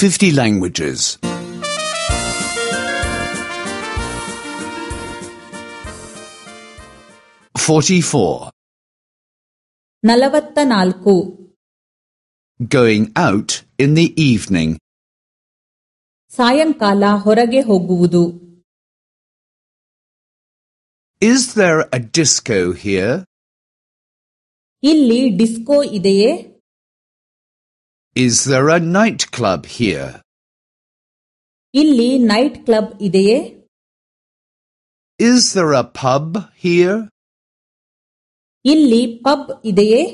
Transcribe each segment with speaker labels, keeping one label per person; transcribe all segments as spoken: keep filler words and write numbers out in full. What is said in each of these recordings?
Speaker 1: fifty languages. forty-four.
Speaker 2: ನಲವತ್ತ ನಾಲ್ಕು.
Speaker 1: Going out in the evening.
Speaker 2: ಸಾಯಂಕಾಲ ಹೊರಗೆ ಹೋಗುವುದು.
Speaker 1: Is there a disco here?
Speaker 2: ಇಲ್ಲಿ ಡಿಸ್ಕೋ ಇದೆಯೇ?
Speaker 1: Is there a nightclub here?
Speaker 2: ಇಲ್ಲಿ ನೈಟ್ ಕ್ಲಬ್ ಇದೆಯೇ?
Speaker 1: Is there a pub here?
Speaker 2: ಇಲ್ಲಿ ಪಬ್ ಇದೆಯೇ?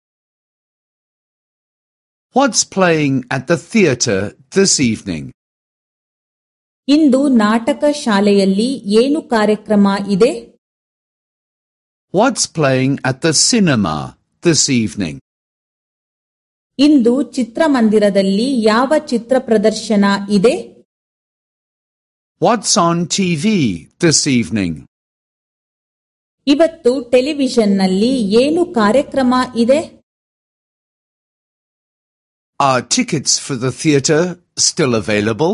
Speaker 1: What's playing at the theatre this evening?
Speaker 2: ಇಂದು ನಾಟಕ ಶಾಲೆಯಲ್ಲಿ ಏನು ಕಾರ್ಯಕ್ರಮ ಇದೆ?
Speaker 1: What's playing at the cinema this evening?
Speaker 2: ಇಂದು ಚಿತ್ರಮಂದಿರದಲ್ಲಿ ಯಾವ ಚಿತ್ರ ಪ್ರದರ್ಶನ ಇದೆ?
Speaker 1: What's on T V this evening?
Speaker 2: ಇವತ್ತು ಟೆಲಿವಿಷನ್ನಲ್ಲಿ ಏನು ಕಾರ್ಯಕ್ರಮ ಇದೆ?
Speaker 1: Are tickets for the theatre still available?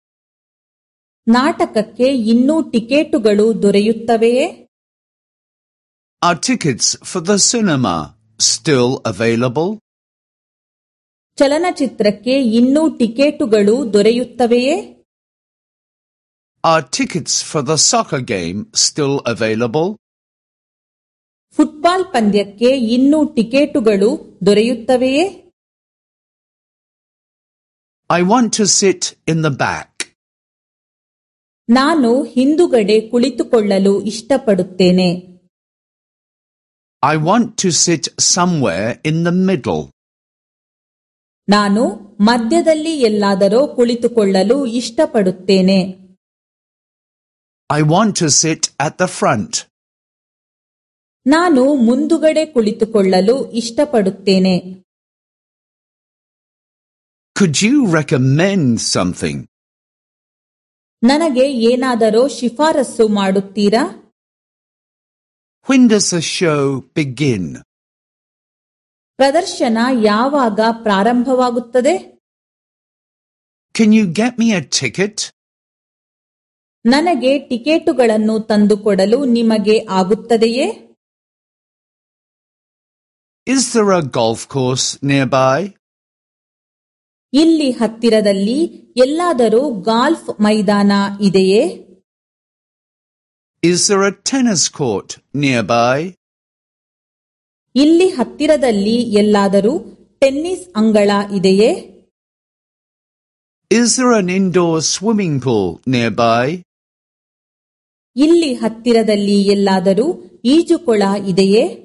Speaker 2: ನಾಟಕಕ್ಕೆ ಇನ್ನೂ ಟಿಕೆಟುಗಳು ದೊರೆಯುತ್ತವೆಯೇ?
Speaker 1: Are tickets for the cinema still available?
Speaker 2: ಚಲನಚಿತ್ರಕ್ಕೆ ಇನ್ನೂ ಟಿಕೆಟುಗಳು ದೊರೆಯುತ್ತವೆಯೇ?
Speaker 1: Are tickets for the soccer game still available?
Speaker 2: Football ಪಂದ್ಯಕ್ಕೆ ಇನ್ನೂ ಟಿಕೆಟುಗಳು ದೊರೆಯುತ್ತವೆಯೇ?
Speaker 1: I want to sit in the back.
Speaker 2: ನಾನು ಹಿಂದುಗಡೆ ಕುಳಿತುಕೊಳ್ಳಲು ಇಷ್ಟಪಡುತ್ತೇನೆ.
Speaker 1: I want to sit somewhere in the middle.
Speaker 2: ನಾನು ಮಧ್ಯದಲ್ಲಿ ಎಲ್ಲಾದರೂ ಕುಳಿತುಕೊಳ್ಳಲು ಇಷ್ಟಪಡುತ್ತೇನೆ.
Speaker 1: I want to sit at the front.
Speaker 2: ನಾನು ಮುಂದುಗಡೆ ಕುಳಿತುಕೊಳ್ಳಲು ಇಷ್ಟಪಡುತ್ತೇನೆ.
Speaker 1: Could you recommend something?
Speaker 2: ನನಗೆ ಏನಾದರೂ ಶಿಫಾರಸು ಮಾಡುತ್ತೀರಾ?
Speaker 1: When does the show begin?
Speaker 2: ಪ್ರದರ್ಶನ ಯಾವಾಗ ಪ್ರಾರಂಭವಾಗುತ್ತದೆ?
Speaker 1: Can you get me a ticket?
Speaker 2: ನನಗೆ ಟಿಕೆಟುಗಳನ್ನು ತಂದುಕೊಡಲು ನಿಮಗೆ ಆಗುತ್ತದೆಯೇ?
Speaker 1: Is there a golf course nearby?
Speaker 2: ಇಲ್ಲಿ ಹತ್ತಿರದಲ್ಲಿ ಎಲ್ಲಾದರೂ ಗಾಲ್ಫ್ ಮೈದಾನ ಇದೆಯೇ?
Speaker 1: Is there a tennis court nearby?
Speaker 2: ಇಲ್ಲಿ ಹತ್ತಿರದಲ್ಲಿ ಎಲ್ಲಾದರೂ ಟೆನ್ನಿಸ್ ಅಂಗಳ ಇದೆಯೇ?
Speaker 1: Is there an indoor swimming pool nearby?
Speaker 2: ಇಲ್ಲಿ ಹತ್ತಿರದಲ್ಲಿ ಎಲ್ಲಾದರೂ ಈಜುಕೊಳ ಇದೆಯೇ?